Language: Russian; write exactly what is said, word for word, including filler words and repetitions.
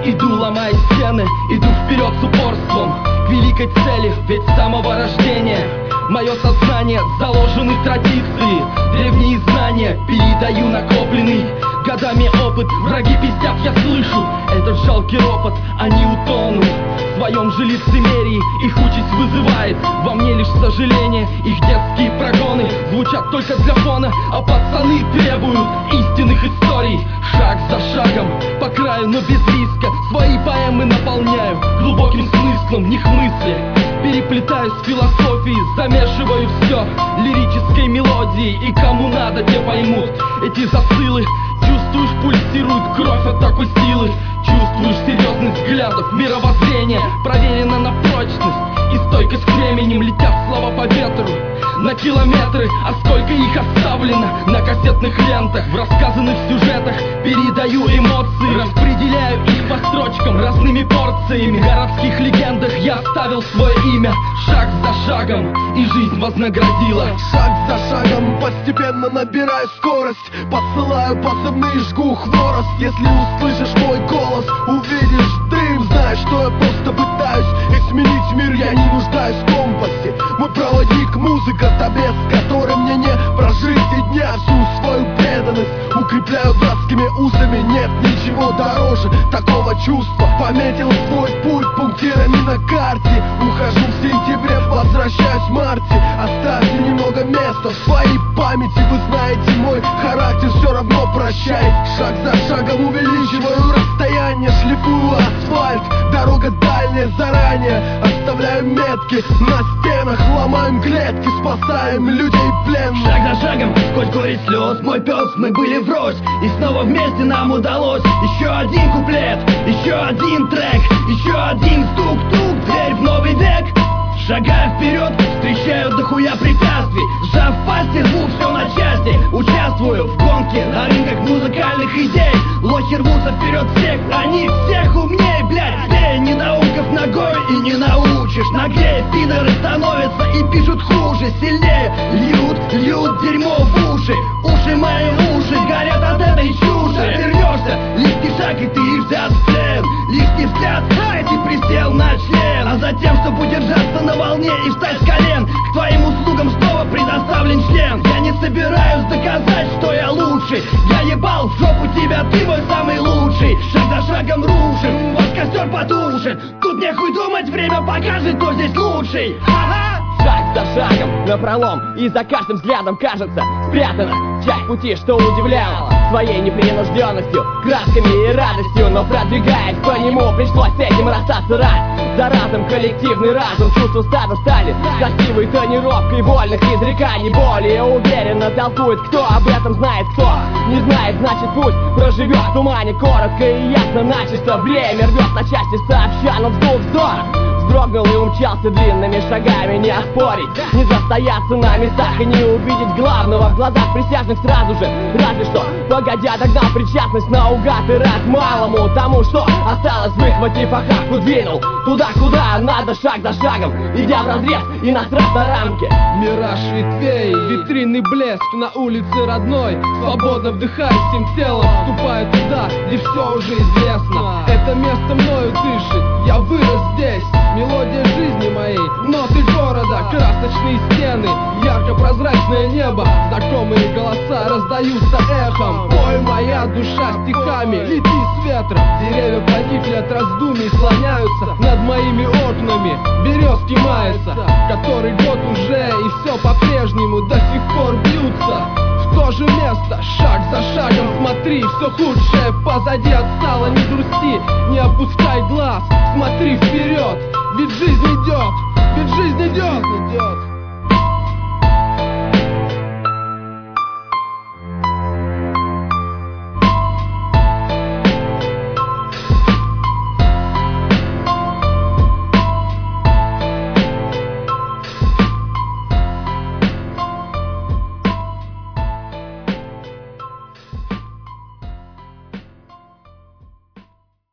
Иду, ломая стены, иду вперед с упорством к великой цели, ведь с самого рождения мое сознание заложены традиции, древние знания передаю накопленный годами опыт. Враги пиздят, я слышу этот жалкий ропот, они утонут в своем же лицемерии. Их участь вызывает во мне лишь сожаление. Их детские прогоны звучат только для фона, а пацаны требуют истинных историй. Шаг за шагом, по краю, но без риска, свои поэмы наполняю глубоким смыслом в них мысли. Переплетаю с философией, замешиваю все лирической мелодией. И кому надо, те поймут эти засылы. Чувствуешь, пульсирует кровь от такой силы. Чувствуешь серьезность взглядов, мировоззрение проверено на прочность и стойкость к временем. Летят слова по ветру на километры, а сколько их оставлено на кассетных лентах. В рассказанных сюжетах передаю эмоции, распределяю их по строчкам разными порциями. В городских легендах я оставил свое имя. Шаг за шагом, и жизнь вознаградила. Шаг за шагом, постепенно набираю скорость, посылаю позывные, жгу хворост. Если услышишь мой голос, увидишь дым, знаешь, что я просто пытаюсь изменить мир. Я не нуждаюсь в компасе. Мой проводник — музыка, та без которой мне не прожить и дня. Всю свою преданность укрепляю братскими узами. Нет ничего дороже такого чувства. Пометил свой путь пунктирами на карте. Ухожу в сентябре, возвращаюсь в марте. Оставьте немного места в своей памяти. Вы знаете, мой характер все равно прощает. Шаг за шагом увеличиваю расстояние, шлифую асфальт, дорога дальняя заранее. Оставляем метки на стенах, ломаем клетки, спасаем людей пленных. Шаг за шагом, сквозь горе слез, мой пес, мы были врозь, и снова вместе нам удалось. Еще один куплет, еще один трек, еще один стук-тук, дверь в новый век. Шагая вперед, встречаю дохуя препятствий. Сжав пасти, рву все на части. Участвую в гонке на рынках музыкальных идей. Лохи рвутся вперед всех, они всех умнее, блядь. Бей недоумков ногой и не научишь. Наглее пидоры становятся и пишут хуже, сильнее. Льют, льют дерьмо в уши. Уши мои уши горят от этой чуши. Вернешься, лишний шаг и ты взят в плен. Лишний взгляд, а и ты присел на член. А затем, чтобы удержаться на волне и встать с колен, к твоим услугам снова предоставлен член. Я не собираюсь доказать, что я лучший. Я ебал в жопу тебя, ты мой самый лучший. Шаг за шагом рушим, вот костер потушен. Тут нехуй думать, время покажет, кто здесь лучший. Ага! Шаг за шагом, напролом, и за каждым взглядом кажется спрятана часть пути, что удивляло своей непринужденностью, красками и радостью. Но продвигаясь по нему, пришлось с этим расстаться раз за разом. Коллективный разум, чувства стада стали красивой тонировкой вольных изреканий. Более уверенно толкует, кто об этом знает, кто не знает, значит пусть проживет в тумане. Коротко и ясно, начисто время рвет на части сообща, но вздул вздор. Вздрогнул и умчался длинными шагами, не оспорить, не застояться на местах и не увидеть главного в глазах присяжных сразу же. Разве что, погодя, догнал причастность наугад и рад малому тому, что осталось, выхватив охапку, двинул туда, куда надо, шаг за шагом, идя вразрез и насрав на рамки. Мираж ветвей, витринный блеск на улице родной. Свободно вдыхаю всем телом, вступаю туда, где все уже известно. Это место мною дышит, я вырос здесь. Мелодия жизни моей, ноты города, красочные стены, ярко-прозрачное небо. Знакомые голоса раздаются эхом. Пой, моя душа, стихами, лети с ветром. Деревья поникли от раздумий, слоняются над моими окнами. Березки маются, который год уже, и все по-прежнему до сих пор бьются в то же место, шаг за шагом. Смотри, все худшее позади отстало. Не грусти, не опускай глаз, смотри вперед. Ведь жизнь идет, ведь жизнь идет.